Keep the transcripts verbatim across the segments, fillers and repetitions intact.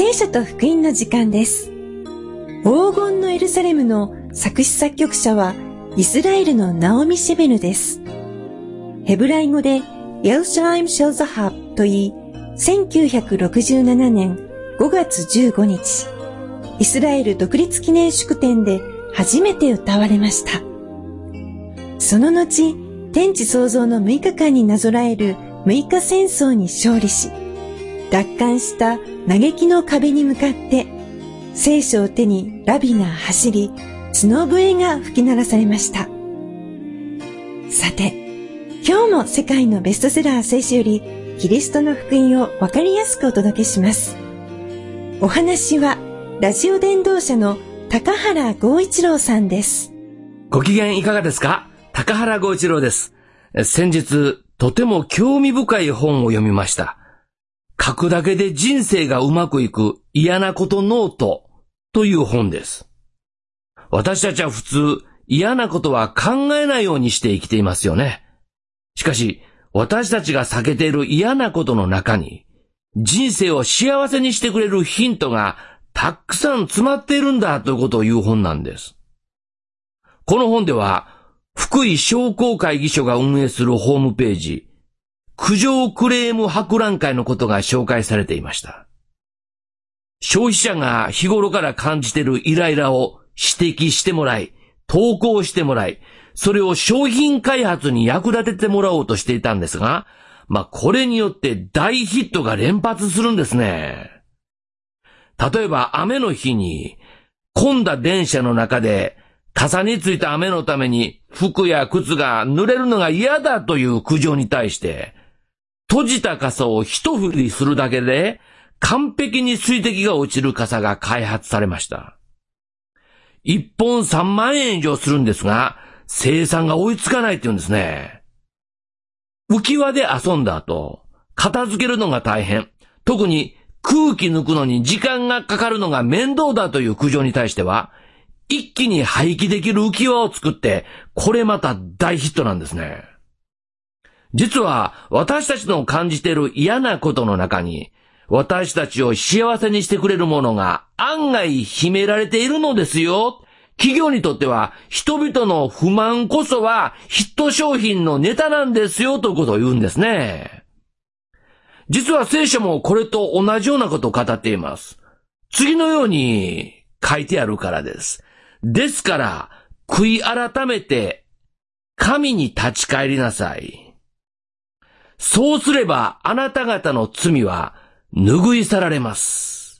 聖書と福音の時間です。黄金のエルサレムの作詞作曲者はイスラエルのナオミ・シェベヌです。ヘブライ語でエルシャライム・シェルザハブと言い、せんきゅうひゃくろくじゅうななねんごがつじゅうごにち、イスラエル独立記念祝典で初めて歌われました。その後、天地創造のむいかかんになぞらえるむいか戦争に勝利し、奪還した嘆きの壁に向かって、聖書を手にラビが走り、角笛が吹き鳴らされました。さて、今日も世界のベストセラー聖書よりキリストの福音をわかりやすくお届けします。お話はラジオ伝道者の高原剛一郎さんです。 ご機嫌いかがですか？高原剛一郎です。先日、とても興味深い本を読みました。書くだけで人生がうまくいく嫌なことノートという本です。私たちは普通、嫌なことは考えないようにして生きていますよね。しかし、私たちが避けている嫌なことの中に、人生を幸せにしてくれるヒントがたくさん詰まっているんだということを言う本なんです。この本では、福井商工会議所が運営するホームページ、苦情クレーム博覧会のことが紹介されていました。消費者が日頃から感じているイライラを指摘してもらい、投稿してもらい、それを商品開発に役立ててもらおうとしていたんですが、まあ、これによって大ヒットが連発するんですね。例えば雨の日に混んだ電車の中で傘についた雨のために服や靴が濡れるのが嫌だという苦情に対して、閉じた傘を一振りするだけで完璧に水滴が落ちる傘が開発されました。一本三万円以上するんですが、生産が追いつかないって言うんですね。浮き輪で遊んだ後、片付けるのが大変。特に空気抜くのに時間がかかるのが面倒だという苦情に対しては、一気に廃棄できる浮き輪を作って、これまた大ヒットなんですね。実は私たちの感じている嫌なことの中に、私たちを幸せにしてくれるものが案外秘められているのですよ。企業にとっては人々の不満こそはヒット商品のネタなんですよということを言うんですね。実は聖書もこれと同じようなことを語っています。次のように書いてあるからです。ですから、悔い改めて神に立ち返りなさい。そうすればあなた方の罪は拭い去られます。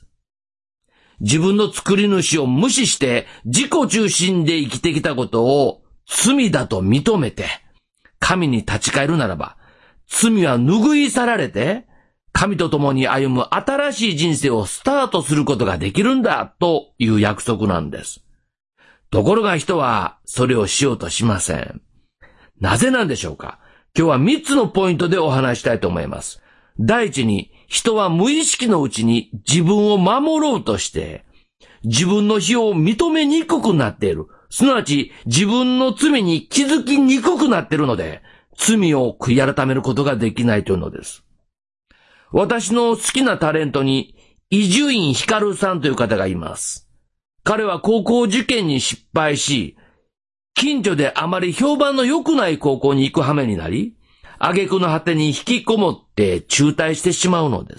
自分の作り主を無視して自己中心で生きてきたことを罪だと認めて神に立ち返るならば、罪は拭い去られて神と共に歩む新しい人生をスタートすることができるんだという約束なんです。ところが人はそれをしようとしません。なぜなんでしょうか？今日はみっつのポイントでお話したいと思います。第一に、人は無意識のうちに自分を守ろうとして、自分の非を認めにくくなっている。すなわち、自分の罪に気づきにくくなっているので、罪を悔い改めることができないというのです。私の好きなタレントに、伊集院光さんという方がいます。彼は高校受験に失敗し、近所であまり評判の良くない高校に行く羽目になり、挙句の果てに引きこもって中退してしまうのです。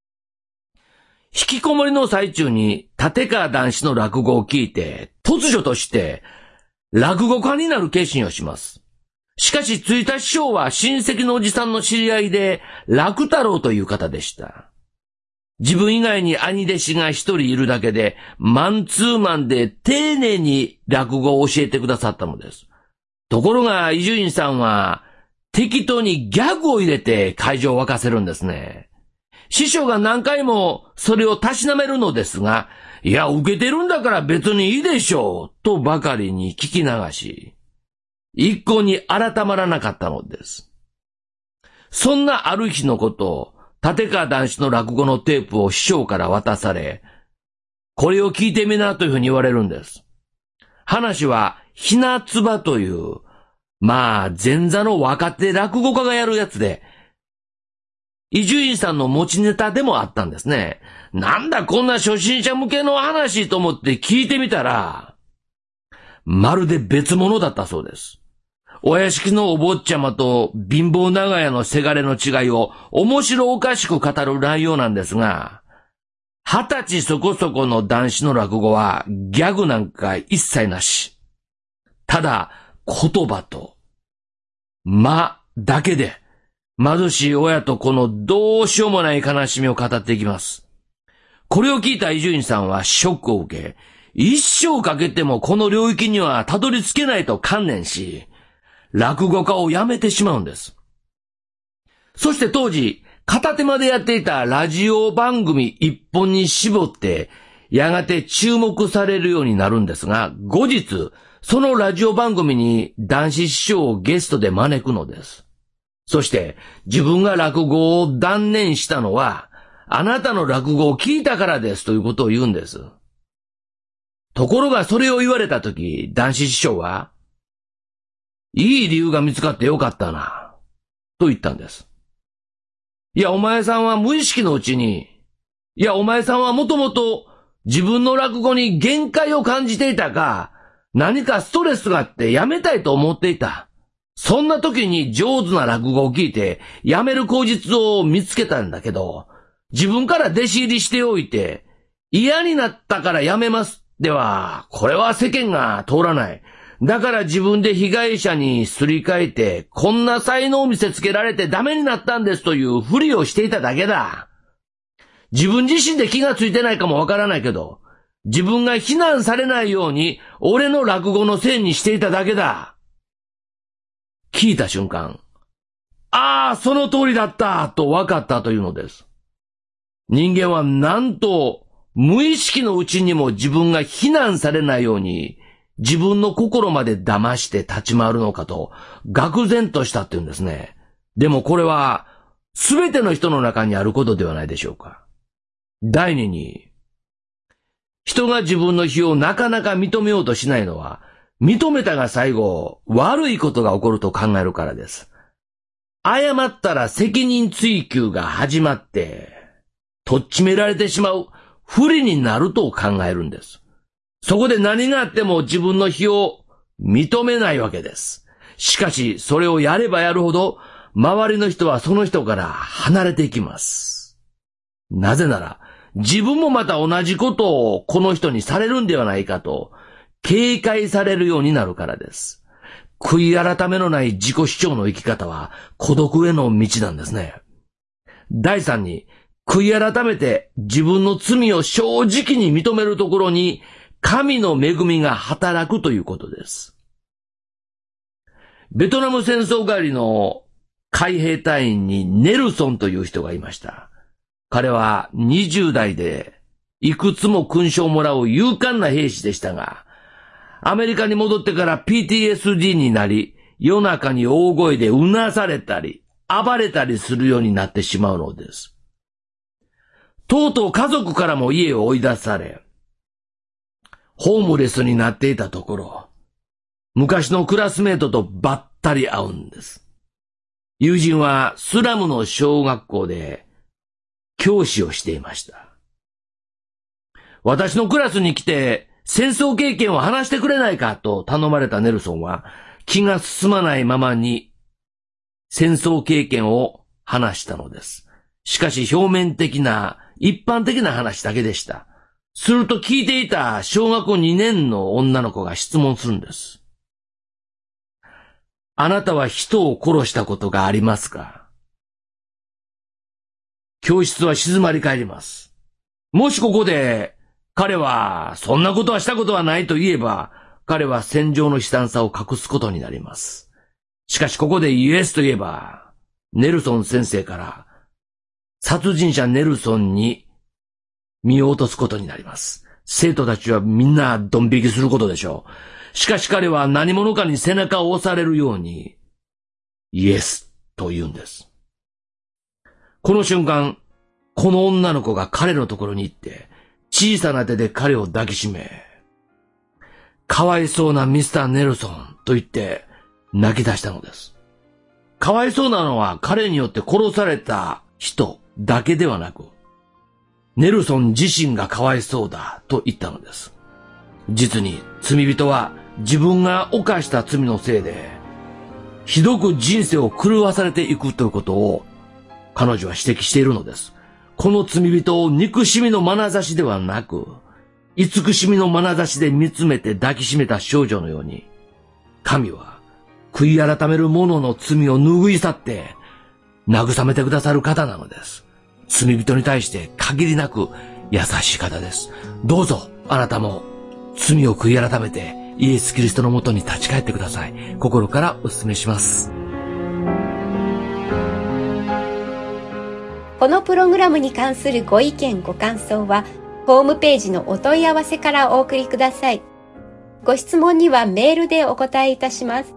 引きこもりの最中に立川談志の落語を聞いて、突如として落語家になる決心をします。しかし、ついた師匠は親戚のおじさんの知り合いで、楽太郎という方でした。自分以外に兄弟子が一人いるだけで、マンツーマンで丁寧に落語を教えてくださったのです。ところが、伊集院さんは、適当にギャグを入れて会場を沸かせるんですね。師匠が何回もそれをたしなめるのですが、いや、受けてるんだから別にいいでしょう、とばかりに聞き流し、一向に改まらなかったのです。そんなある日のことを、立川談志の落語のテープを師匠から渡され、これを聞いてみなというふうに言われるんです。話は、ひなつばという、まあ、前座の若手落語家がやるやつで、 伊集院さんの持ちネタでもあったんですね。なんだこんな初心者向けの話と思って聞いてみたら、まるで別物だったそうです。お屋敷のお坊ちゃまと貧乏長屋のせがれの違いを面白おかしく語る内容なんですが、二十歳そこそこの男子の落語はギャグなんか一切なし。ただ言葉と間だけで貧しい親と子のどうしようもない悲しみを語っていきます。これを聞いた伊集院さんはショックを受け、一生かけてもこの領域にはたどり着けないと観念し、落語家を辞めてしまうんです。そして当時、片手間でやっていたラジオ番組一本に絞って、やがて注目されるようになるんですが、後日、そのラジオ番組に談志師匠をゲストで招くのです。そして、自分が落語を断念したのは、あなたの落語を聞いたからですということを言うんです。ところがそれを言われたとき、談志師匠は、いい理由が見つかってよかったな、と言ったんです。いや、お前さんは無意識のうちに、いや、お前さんはもともと自分の落語に限界を感じていたか、何かストレスがあってやめたいと思っていた。そんな時に上手な落語を聞いて、やめる口実を見つけたんだけど、自分から弟子入りしておいて、嫌になったからやめますでは、これは世間が通らない。だから自分で被害者にすり替えて、こんな才能を見せつけられてダメになったんですというふりをしていただけだ。自分自身で気がついてないかもわからないけど、自分が非難されないように、俺の落語のせいにしていただけだ。聞いた瞬間、ああ、その通りだったと分かったというのです。人間はなんと、無意識のうちにも自分が非難されないように、自分の心まで騙して立ち回るのかと、愕然としたっていうんですね。でもこれは、すべての人の中にあることではないでしょうか。第二に、人が自分の非をなかなか認めようとしないのは、認めたが最後、悪いことが起こると考えるからです。謝ったら責任追及が始まって、とっちめられてしまう不利になると考えるんです。そこで何があっても自分の非を認めないわけです。しかし、それをやればやるほど、周りの人はその人から離れていきます。なぜなら、自分もまた同じことをこの人にされるんではないかと、警戒されるようになるからです。悔い改めのない自己主張の生き方は孤独への道なんですね。第三に、悔い改めて自分の罪を正直に認めるところに神の恵みが働くということです。ベトナム戦争帰りの海兵隊員にネルソンという人がいました。彼はにじゅう代でいくつも勲章をもらう勇敢な兵士でしたが、アメリカに戻ってから ピーティーエスディー になり、夜中に大声でうなされたり、暴れたりするようになってしまうのです。とうとう家族からも家を追い出され、ホームレスになっていたところ、昔のクラスメートとばったり会うんです。友人はスラムの小学校で教師をしていました。私のクラスに来て戦争経験を話してくれないかと頼まれたネルソンは気が進まないままに戦争経験を話したのです。しかし表面的な一般的な話だけでした。すると聞いていた小学校にねんの女の子が質問するんです。あなたは人を殺したことがありますか？教室は静まり返ります。もしここで彼はそんなことはしたことはないと言えば、彼は戦場の悲惨さを隠すことになります。しかしここでイエスと言えば、ネルソン先生から殺人者ネルソンに身を落とすことになります。生徒たちはみんなドン引きすることでしょう。しかし彼は何者かに背中を押されるようにイエスと言うんです。この瞬間、この女の子が彼のところに行って小さな手で彼を抱きしめ、かわいそうなミスターネルソンと言って泣き出したのです。かわいそうなのは彼によって殺された人だけではなく、ネルソン自身がかわいそうだと言ったのです。実に罪人は自分が犯した罪のせいで、ひどく人生を狂わされていくということを彼女は指摘しているのです。この罪人を憎しみの眼差しではなく、慈しみの眼差しで見つめて抱きしめた少女のように、神は悔い改める者の罪を拭い去って慰めてくださる方なのです。罪人に対して限りなく優しい方です。どうぞあなたも罪を悔い改めてイエス・キリストのもとに立ち返ってください。心からお勧めします。 このプログラムに関するご意見ご感想はホームページのお問い合わせからお送りください。ご質問にはメールでお答えいたします。